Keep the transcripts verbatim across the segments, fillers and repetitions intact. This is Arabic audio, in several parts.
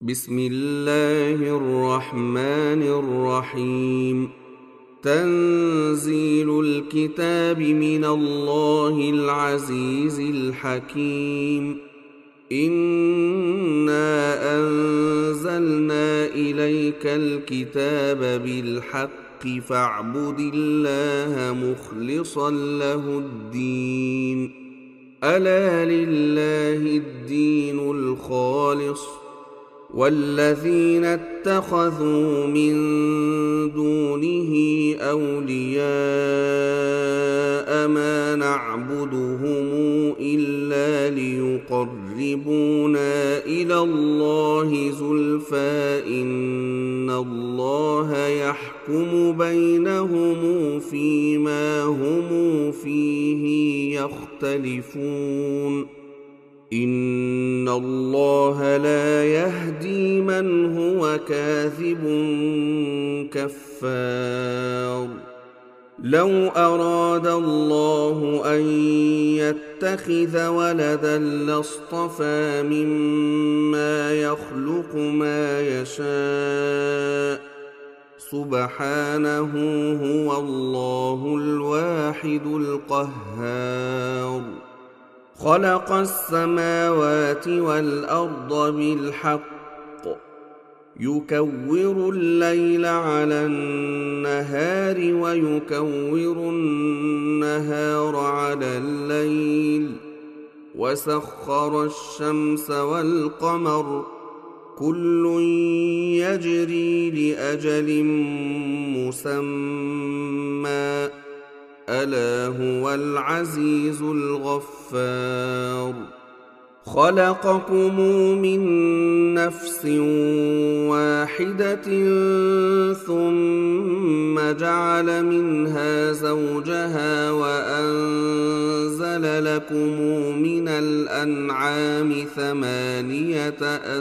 بسم الله الرحمن الرحيم. تنزيل الكتاب من الله العزيز الحكيم. إنا أنزلنا إليك الكتاب بالحق فاعبد الله مخلصا له الدين. ألا لله الدين الخالص، والذين اتخذوا من دونه أولياء ما نعبدهم إلا ليقربونا إلى الله زلفى إن الله يحكم بينهم فيما هم فيه يختلفون. إن الله لا يهدي من هو كاذب كفار. لو أراد الله أن يتخذ ولدا لاصطفى مما يخلق ما يشاء، سبحانه هو الله الواحد القهار. خلق السماوات والأرض بالحق، يكور الليل على النهار ويكور النهار على الليل، وسخر الشمس والقمر كل يجري لأجل مسمى، ألا هو العزيز الغفار. خلقكم من نفس واحدة ثم جعل منها زوجها وأنزل لكم من الأنعام ثمانية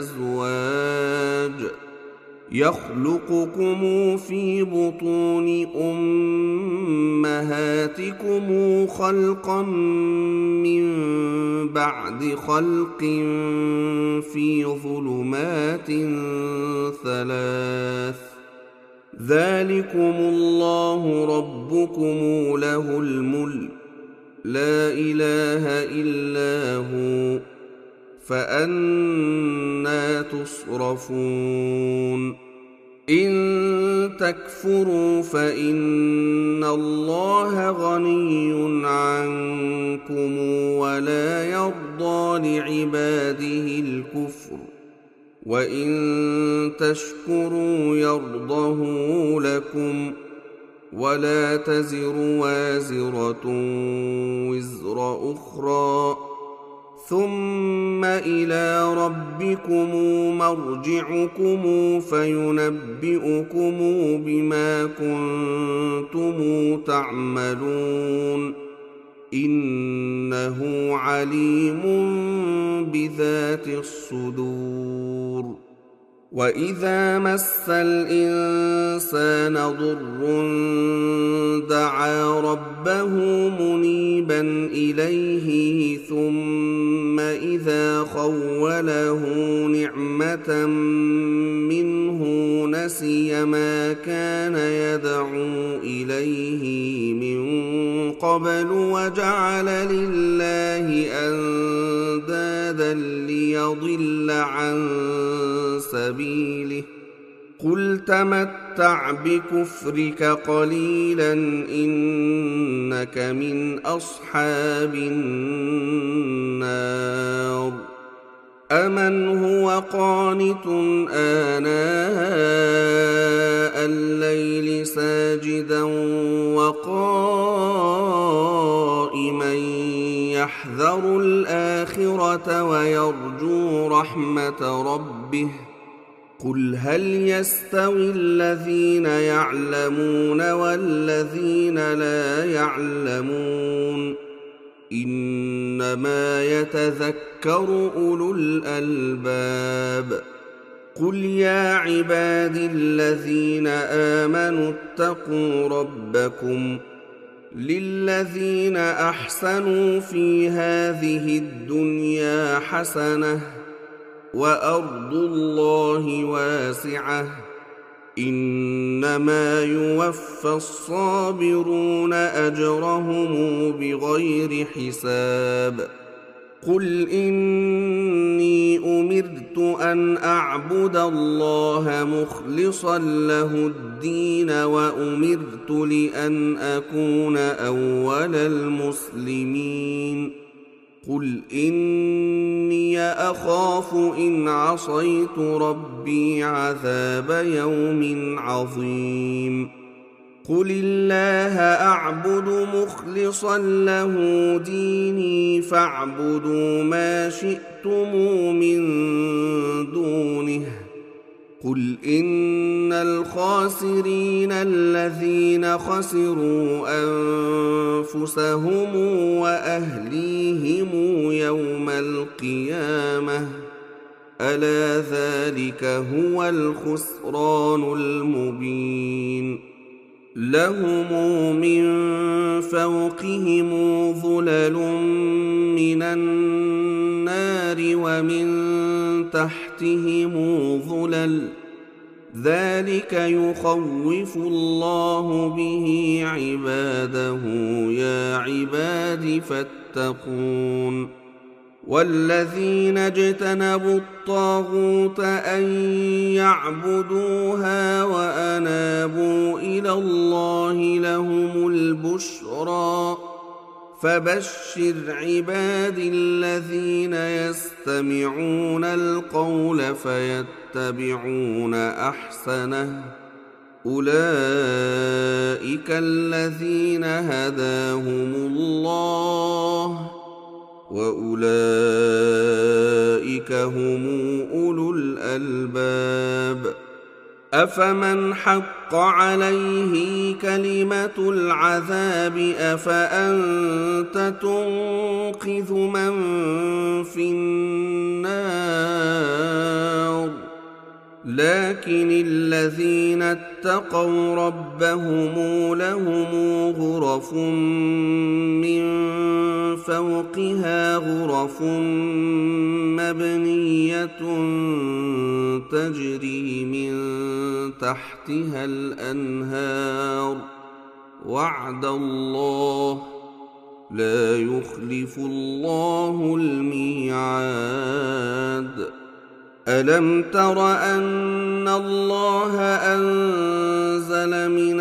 أزواج يخلقكم في بطون أمهاتكم خلقا من بعد خلق في ظلمات ثلاث، ذلكم الله ربكم له الملك لا إله إلا هو، فأنى تصرفون. إن تكفروا فإن الله غني عنكم ولا يرضى لعباده الكفر، وإن تشكروا يرضه لكم، ولا تزر وازرة وزر أخرى، ثم إلى ربكم مرجعكم فينبئكم بما كنتم تعملون، إنه عليم بذات الصدور. وإذا مس الإنسان ضر دعا ربه منيبا إليه ثم إذا خوله نعمة منه نسي ما كان يدعو إليه من قبل وجعل لله أندادا ليضل عن سبيله. قل تمتع بكفرك قليلا إنك من أصحاب النار. أمن هو قانت آناء الليل ساجدا وقائما يحذر الآخرة ويرجو رحمة ربه، قل هل يستوي الذين يعلمون والذين لا يعلمون، إنما يتذكر أولو الألباب. قل يا عبادي الذين آمنوا اتقوا ربكم للذين أحسنوا في هذه الدنيا حسنة وأرض الله واسعة إنما يوفى الصابرون أجرهم بغير حساب قل إني أمرت أن أعبد الله مخلصا له الدين وأمرت لأن أكون أول المسلمين قل إني أخاف إن عصيت ربي عذاب يوم عظيم قل الله أعبد مخلصا له ديني فاعبدوا ما شئتم من دونه قل إن الخاسرين الذين خسروا أنفسهم وأهليهم يوم القيامة ألا ذلك هو الخسران المبين لهم من فوقهم ظلل من النار ومن تحتهم ظلل ذلك يخوف الله به عباده يا عباد فاتقون والذين اجتنبوا الطاغوت أن يعبدوها وأنابوا إلى الله لهم البشرى فبشر عبادي الذين يستمعون القول فيتبعون أحسنه أولئك الذين هداهم الله وأولئك هم أولو الألباب أفمن حق عليه كلمة العذاب أفأنت تنقذ من في النار لكن الذين اتقوا ربهم لهم غرف من فوقها غرف مبنية تجري من تحتها الأنهار وعد الله لا يخلف الله الميعاد ألم تر أن الله أنزل من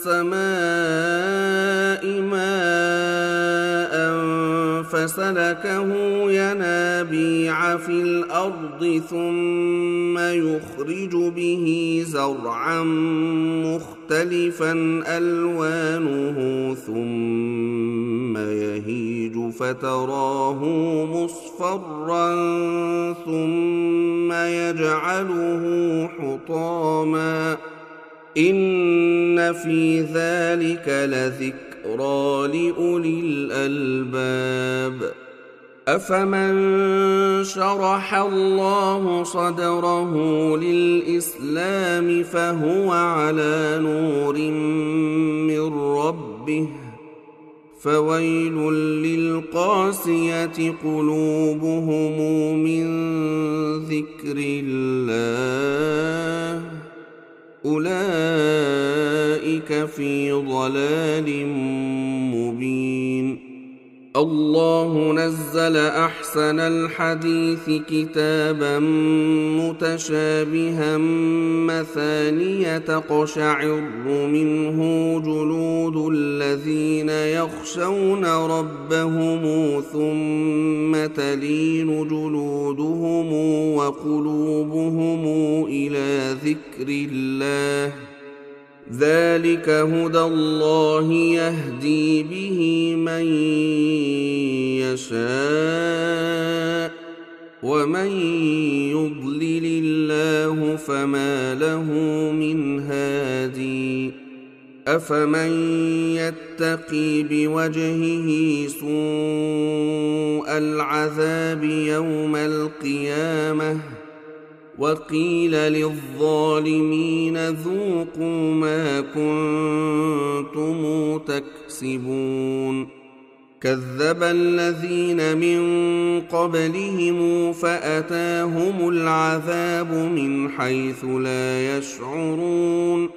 السماء ماء فسلكه ينابيع في الأرض ثم يخرج به زرعا مختلفا ألوانه ثم يهيج فتراه مصفرا ثم يجعله حطاما إن في ذلك لذكرى لأولي الألباب أفمن شرح الله صدره للإسلام فهو على نور من ربه فويل للقاسية قلوبهم من ذكر الله أولئك في ضلال مبين الله نزل أحسن الحديث كتابا متشابها مثانية تقشعر منه جلود الذين يخشون ربهم ثم تلين جلودهم وقلوبهم إلى ذكر الله ذلك هدى الله يهدي به من يشاء ومن يضلل الله فما له من هادي أفمن يتقي بوجهه سوء العذاب يوم القيامة وقيل للظالمين ذوقوا ما كنتم تكسبون كذب الذين من قبلهم فأتاهم العذاب من حيث لا يشعرون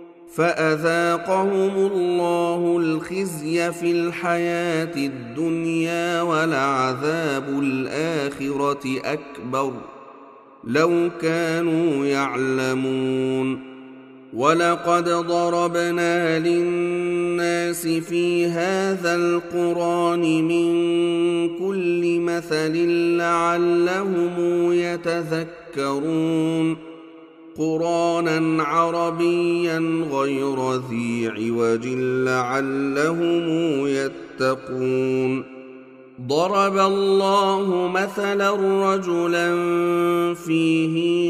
فأذاقهم الله الخزي في الحياة الدنيا ولعذاب الآخرة أكبر لو كانوا يعلمون ولقد ضربنا للناس في هذا القرآن من كل مثل لعلهم يتذكرون قرآنا عربيا غير ذي عوج لعلهم يتقون ضرب الله مثلا رجلا فيه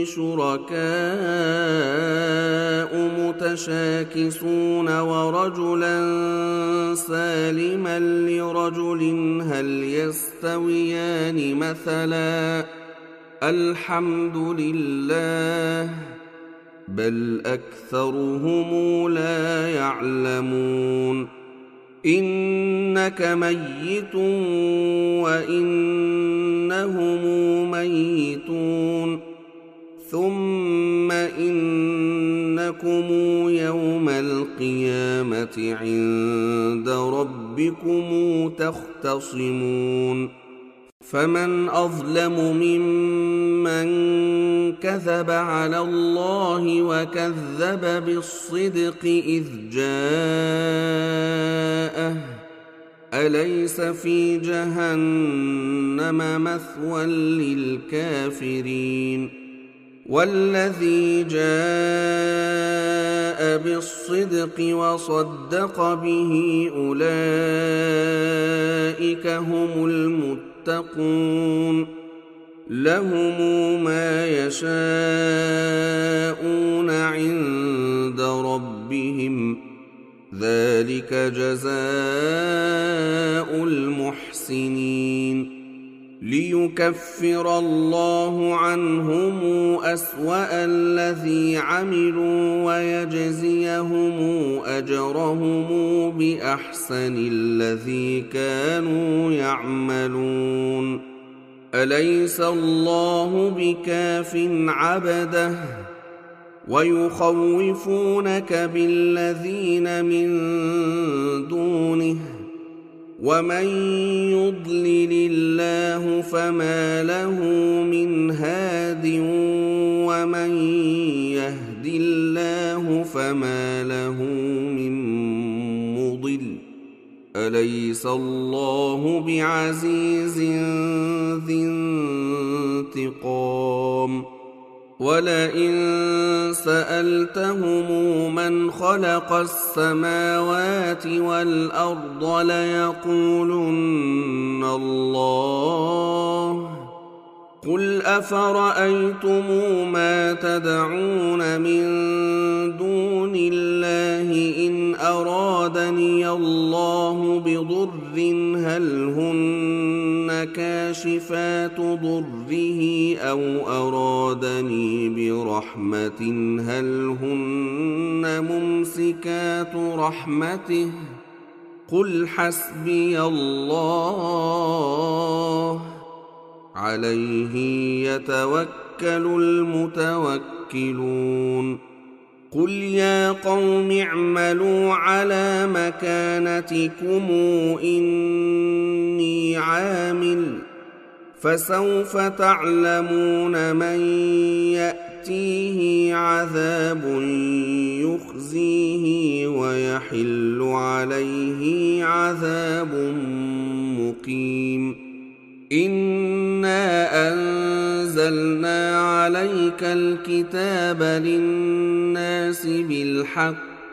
شركاء متشاكسون ورجلا سالما لرجل هل يستويان مثلا الحمد لله بل أكثرهم لا يعلمون إنك ميت وإنهم ميتون ثم إنكم يوم القيامة عند ربكم تختصمون فمن أظلم ممن كذب على الله وكذب بالصدق إذ جاءه أليس في جهنم مثوى للكافرين والذي جاء بالصدق وصدق به أولئك هم المتقون لهم ما يشاءون عند ربهم ذلك جزاء المحسنين ليكفر الله عنهم أسوأ الذي عملوا ويجزيهم أجرهم بأحسن الذي كانوا يعملون أليس الله بكاف عبده ويخوفونك بالذين من دونه ومن يضلل الله فما له من هاد ومن يهد الله فما له من مضل أليس الله بعزيز ذي انتقام ولئن سألتهم من خلق السماوات والأرض ليقولن الله قل أفرأيتم ما تدعون من دون الله إن أرادني الله بضر هل هن كاشفات ضره أو أرادني برحمة هل هن ممسكات رحمته قل حسبي الله عليه يتوكل المتوكلون قل يا قوم اعملوا على مكانتكم إني عامل فسوف تعلمون من يأتيه عذاب يخزيه ويحل عليه عذاب مقيم إنا أنزلنا عليك الكتاب للناس بالحق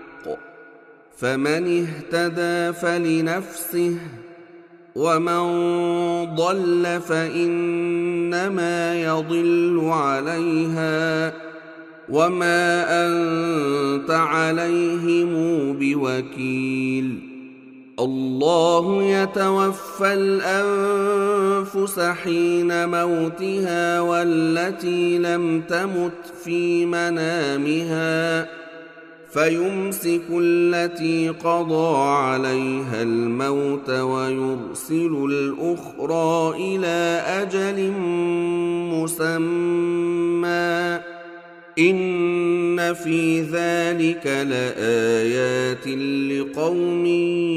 فمن اهتدى فلنفسه ومن ضل فإنما يضل عليها وما أنت عليهم بوكيل الله يتوفى الأنفس حين موتها والتي لم تمت في منامها فيمسك التي قضى عليها الموت ويرسل الأخرى إلى أجل مسمى إن في ذلك لآيات لقوم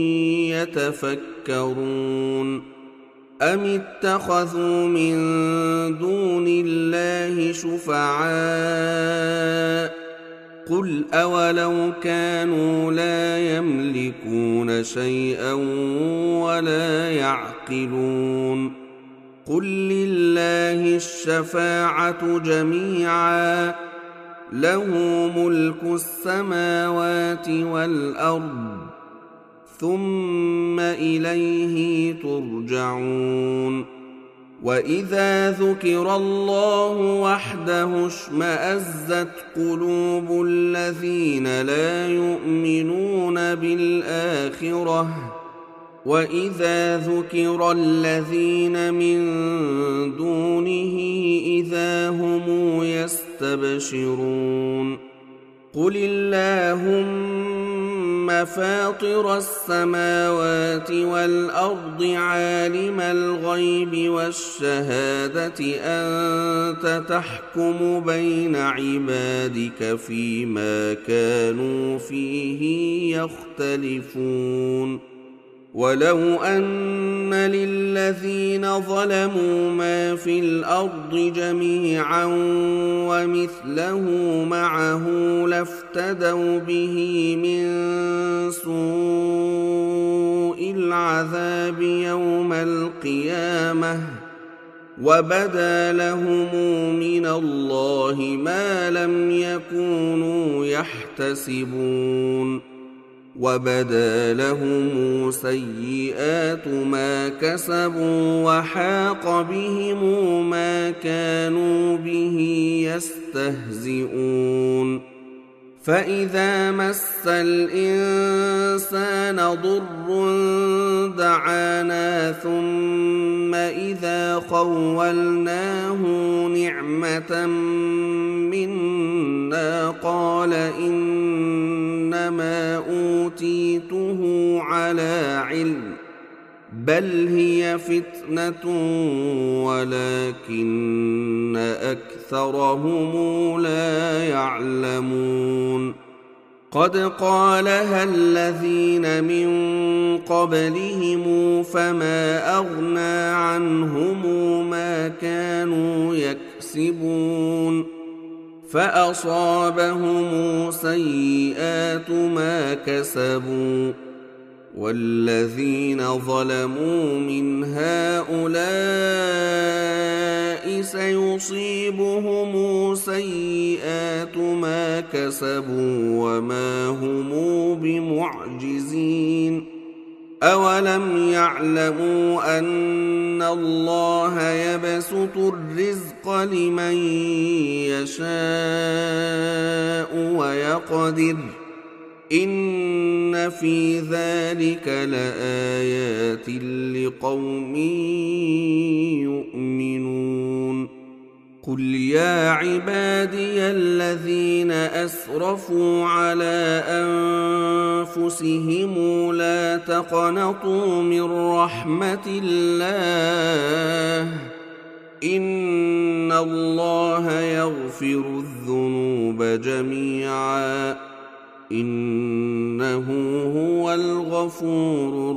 يتفكرون أم اتخذوا من دون الله شفعاء قل أولو كانوا لا يملكون شيئا ولا يعقلون قل لله الشفاعة جميعا له ملك السماوات والأرض ثم إليه ترجعون وإذا ذكر الله وحده اشمأزت قلوب الذين لا يؤمنون بالآخرة وإذا ذكر الذين من دونه إذا هم يستبشرون قل اللهم فاطر السماوات والأرض عالم الغيب والشهادة أنت تحكم بين عبادك فيما كانوا فيه يختلفون ولو أن للذين ظلموا ما في الأرض جميعا ومثله معه لافتدوا به من سوء العذاب يوم القيامة وبدا لهم من الله ما لم يكونوا يحتسبون وبدا لهم سيئات ما كسبوا وحاق بهم ما كانوا به يستهزئون فإذا مس الإنسان ضر دعانا ثم إذا خولناه نعمة منا قال إنما أوتيته على علم بل هي فتنة ولكن أكثرهم لا يعلمون قد قالها الذين من قبلهم فما أغنى عنهم ما كانوا يكسبون فأصابهم سيئات ما كسبوا والذين ظلموا من هؤلاء سيصيبهم سيئات ما كسبوا وما هم بمعجزين أولم يعلموا أن الله يبسط الرزق لمن يشاء ويقدر إن في ذلك لآيات لقوم يؤمنون قل يا عبادي الذين أسرفوا على أنفسهم لا تقنطوا من رحمة الله إن الله يغفر الذنوب جميعا إنه هو الغفور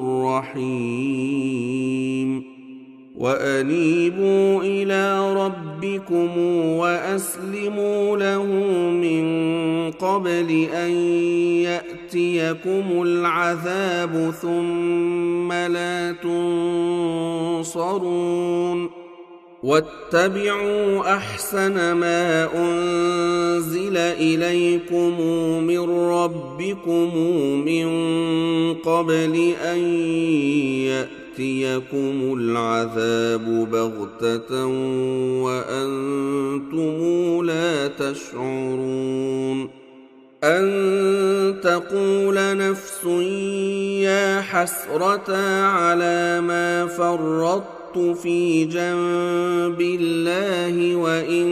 الرحيم وأنيبوا إلى ربكم وأسلموا له من قبل أن يأتيكم العذاب ثم لا تنصرون واتبعوا أحسن ما أنزل إليكم من ربكم من قبل أن يأتيكم العذاب بغتة وأنتم لا تشعرون أن تقول نفس يا حسرة على ما فرطت نَظَرْتُ فِي جَنبِ اللَّهِ وَإِن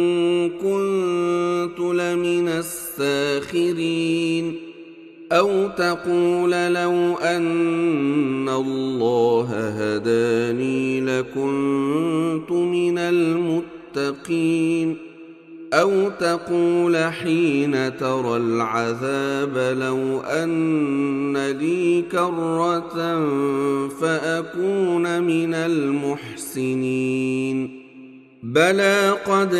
كُنتُ لَمِنَ السَّاخِرِينَ أَوْ تَقُولَ لَوْ أَنَّ اللَّهَ هَدَانِي لَكُنتُ مِنَ الْمُتَّقِينَ أَوْ تَقُولَ حِينَ تَرَى الْعَذَابَ لَوْ أَنَّ لِي كَرَّةً فَأَكُونَ مِنَ الْمُحْسِنِينَ بَلَىٰ قَدْ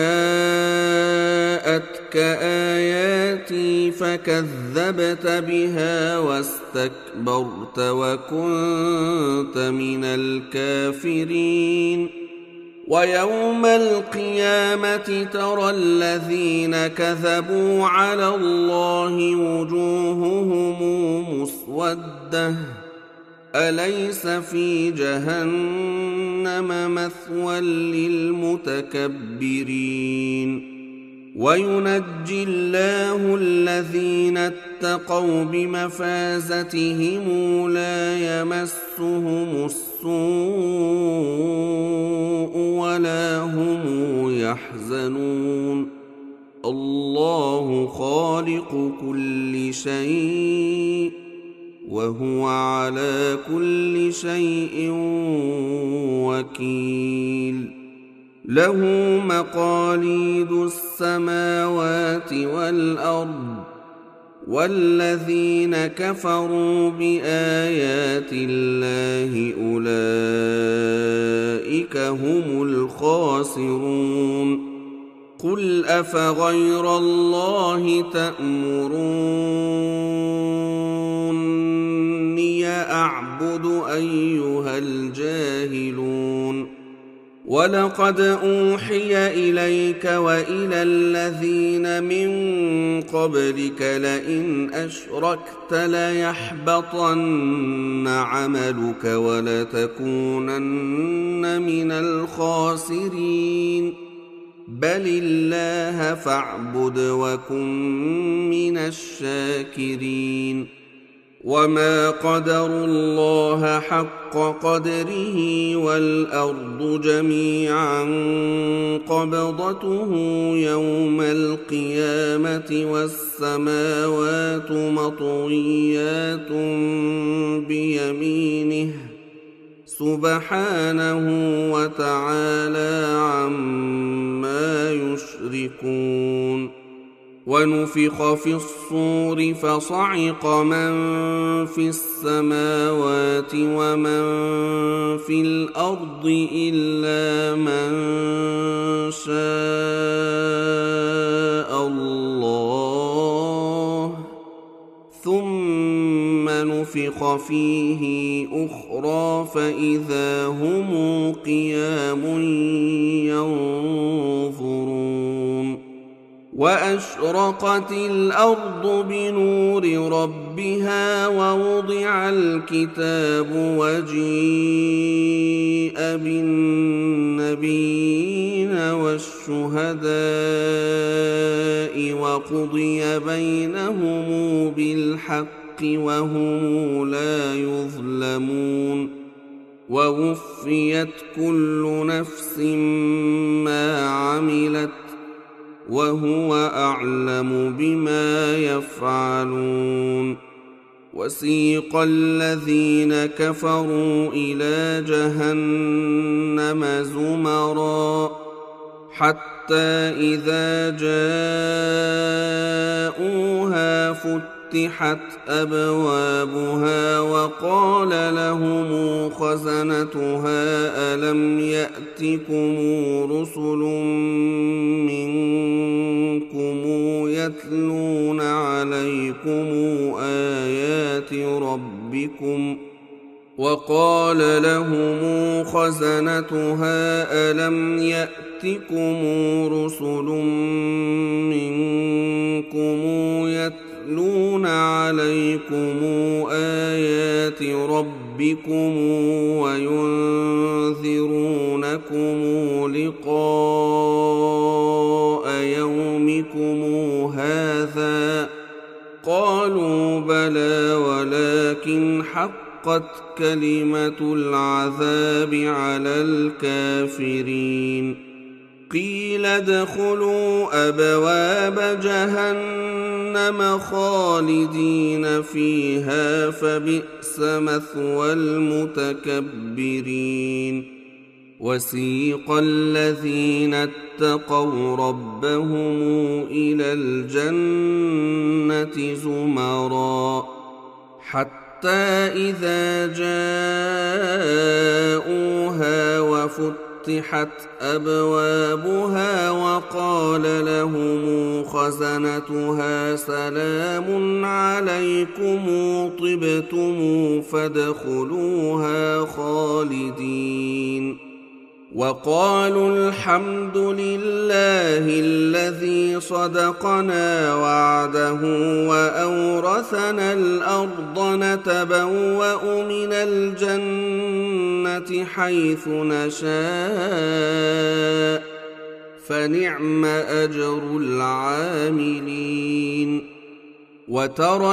جَاءَتْكَ آيَاتِي فَكَذَّبْتَ بِهَا وَاسْتَكْبَرْتَ وَكُنتَ مِنَ الْكَافِرِينَ وَيَوْمَ الْقِيَامَةِ تَرَى الَّذِينَ كَذَبُوا عَلَى اللَّهِ وُجُوهُهُمْ مُسْوَدَّةٌ أَلَيْسَ فِي جَهَنَّمَ مَثْوًى لِلْمُتَكَبِّرِينَ وَيُنَجِّي اللَّهُ الَّذِينَ اتَّقَوْا بِمَفَازَتِهِمْ لَا يَمَسُّهُمُ السُّوءُ وَلَا هُمْ يَحْزَنُونَ اللَّهُ خَالِقُ كُلِّ شَيْءٍ وَهُوَ عَلَى كُلِّ شَيْءٍ وَكِيلٌ لَهُ مَقَالِيدُ السَّمَاوَاتِ وَالْأَرْضِ وَالَّذِينَ كَفَرُوا بِآيَاتِ اللَّهِ أُولَئِكَ هُمُ الْخَاسِرُونَ قُلْ أَفَغَيْرَ اللَّهِ تَأْمُرُونِّي أَعْبُدُ أَيُّهَا الْجَاهِلُونَ وَلَقَدْ أُوحِيَ إِلَيْكَ وَإِلَى الَّذِينَ مِن قَبْلِكَ لَئِنْ أَشْرَكْتَ لَيَحْبَطَنَّ عَمَلُكَ وَلَتَكُونَنَّ مِنَ الْخَاسِرِينَ بَلِ اللَّهَ فَاعْبُدْ وَكُن مِّنَ الشَّاكِرِينَ وَمَا قَدَرُوا اللَّهَ حَقَّ قَدْرِهِ وَالْأَرْضُ جَمِيعًا قَبْضَتُهُ يَوْمَ الْقِيَامَةِ وَالسَّمَاوَاتُ مَطْوِيَّاتٌ بِيَمِينِهِ سُبْحَانَهُ وَتَعَالَى عَمَّا يُشْرِكُونَ وَنُفِخَ فِي الصُّورِ فَصَعِقَ مَن فِي السَّمَاوَاتِ وَمَن فِي الْأَرْضِ إِلَّا مَن شَاءَ اللَّهُ ثُمَّ نُفِخَ فِيهِ أُخْرَىٰ فَإِذَا هُمْ قِيَامٌ يَنظُرُونَ وَأَشْرَقَتِ الْأَرْضُ بِنُورِ رَبِّهَا وَوُضِعَ الْكِتَابُ وَجِيءَ بِالنَّبِيِّينَ وَالشُّهَدَاءِ وَقُضِيَ بَيْنَهُم بِالْحَقِّ وَهُمْ لَا يُظْلَمُونَ وَوُفِّيَتْ كُلُّ نَفْسٍ مَّا عَمِلَتْ وَهُوَ أَعْلَمُ بِمَا يَفْعَلُونَ وَسِيقَ الَّذِينَ كَفَرُوا إِلَىٰ جَهَنَّمَ زُمَرًا حَتَّىٰ إِذَا جَاءُوهَا فُتِحَتْ أَبْوَابُهَا وَقَالَ لَهُمْ خَزَنَتُهَا أَلَمْ يَأْتِكُمْ رُسُلٌ مِّنكُمْ يَتْلُونَ عَلَيْكُمْ آيَاتِ رَبِّكُمْ وَقَالَ لَهُمْ خَزَنَتُهَا أَلَمْ يَأْتِكُمْ رُسُلٌ مِّنكُمْ يَتْلُونَ عَلَيْكُمْ آيَاتِ رَبِّكُمْ وَيُنذِرُونَكُمْ لِقَاءَ يَوْمِكُمْ هَٰذَا قَالُوا بَلَىٰ وَلَٰكِنْ حَقَّ حقت كلمة العذاب على الكافرين قيل ادخلوا أبواب جهنم خالدين فيها فبئس مثوى المتكبرين وسيق الذين اتقوا ربهم إلى الجنة زمرا حتى إذا جاءوها وفتحت أبوابها وقال لهم خزنتها سلام عليكم طبتم فادخلوها خالدين وقالوا الحمد لله الذي صدقنا وعده وأورثنا الأرض نتبوأ من الجنة حيث نشاء فنعم أجر العاملين وترى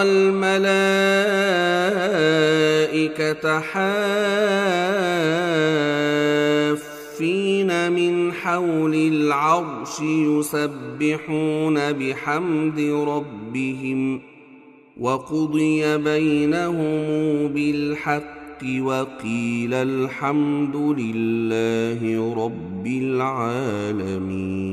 الملائكة حافين من حول العرش يسبحون بحمد ربهم وقضي بينهم بالحق وقيل الحمد لله رب العالمين.